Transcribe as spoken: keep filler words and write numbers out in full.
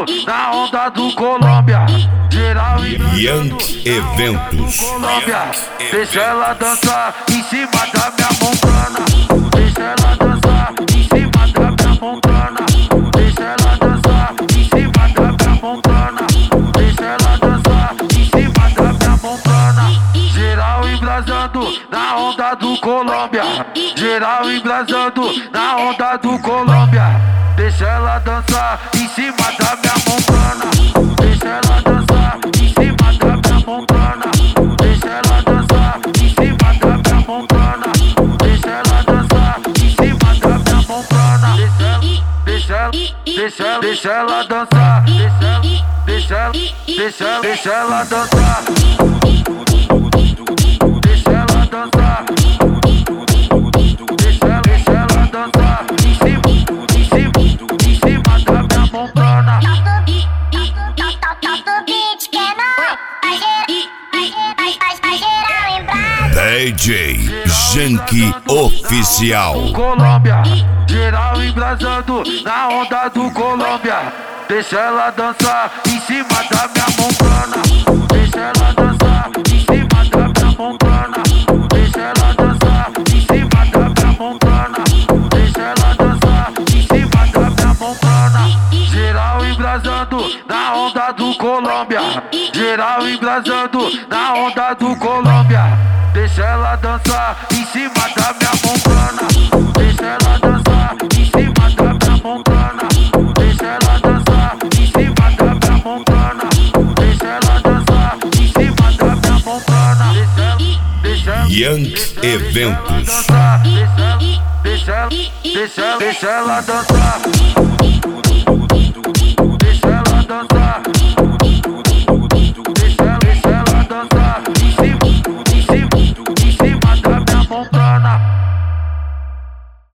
embrasando na onda do Colômbia. Geral Yank Eventos. Colômbia. Deixa ela dançar em cima da minha montana. Deixa ela dançar em cima da minha montana. Deixa ela dançar em cima da minha montana. Deixa ela dançar em cima da minha montana. Geral embrasando na onda do Colômbia. Geral embrasando na onda do Colômbia. Deixa ela dançar em cima da minha montana. Deixa ela dançar em cima da minha montana. Deixa ela dançar em cima da minha montana. Deixa ela dançar em cima da minha montana. Deixa ela, deixa ela, deixa ela dançar. Deixa ela, deixa ela, deixa ela, deixa ela dançar. Deixa ela dançar. Deixa ela, deixa ela dançar em cima, em cima, em cima da minha montana. D J Janky Oficial. Colômbia, geral embrasando na onda do Colômbia. Deixa ela dançar em cima da minha montana. Deixa ela dançar em cima da minha montana. Deixa ela dançar em cima da minha montana. Deixa ela dançar em cima da minha montana. Geral embrasando na onda do Colômbia. Geral embrasando na onda do Colômbia. Deixa ela dançar em cima da minha montana. Deixa ela dançar em cima da minha montana. Deixa ela dançar em cima da minha montana. Deixa ela dançar em cima da minha montana. Deixa ela, Yank Eventos. deixa ela, deixa ela, deixa ela dançar.